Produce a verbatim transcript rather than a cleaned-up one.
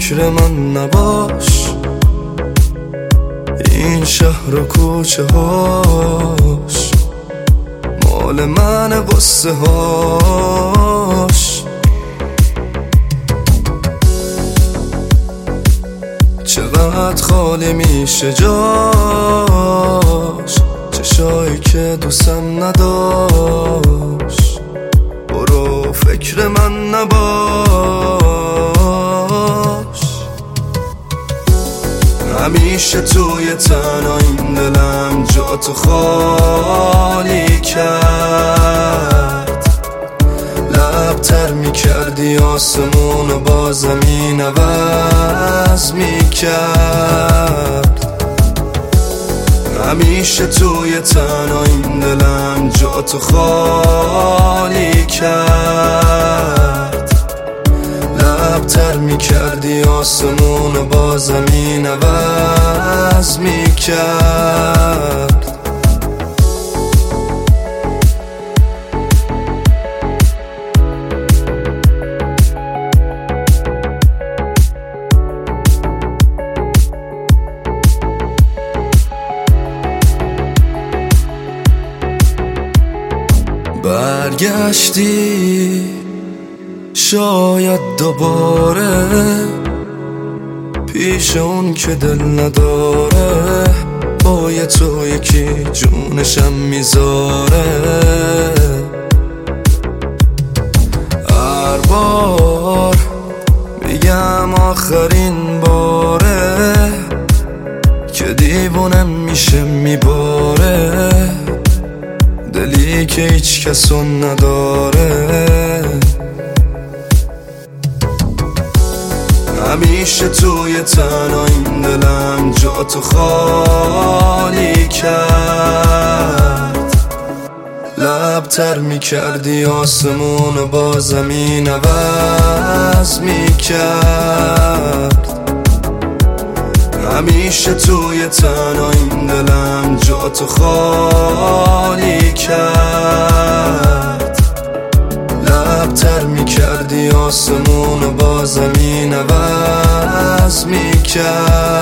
فکر من نباش، این شهر و کوچه هاش مال من قصه هاش. چقدر خالی میشه جاش، چشایی که دوستم نداشت. برو فکر من نباش، همیشه توی تنها این دلم جا تو خالی کرد. لبتر میکردی آسمون و با زمین عوض میکرد. همیشه توی تنها این دلم جا تو خالی کرد. لبتر میکردی آسمون و با زمین عوض میکرد. برگشتی شاید دوباره پیش اون که دل نداره، با یه تو یکی جونشم میذاره. هر بار میگم آخرین باره که دیوونم میشه میباره، دلی که هیچ کسو نداره. همیشه توی تنها این دلم جا تو خالی کرد. لبتر میکردی آسمون و با زمین عوض میکرد. همیشه توی تنها این دلم جا تو خالی کرد. لبتر میکردی آسمون و با زمین عوض میکرد.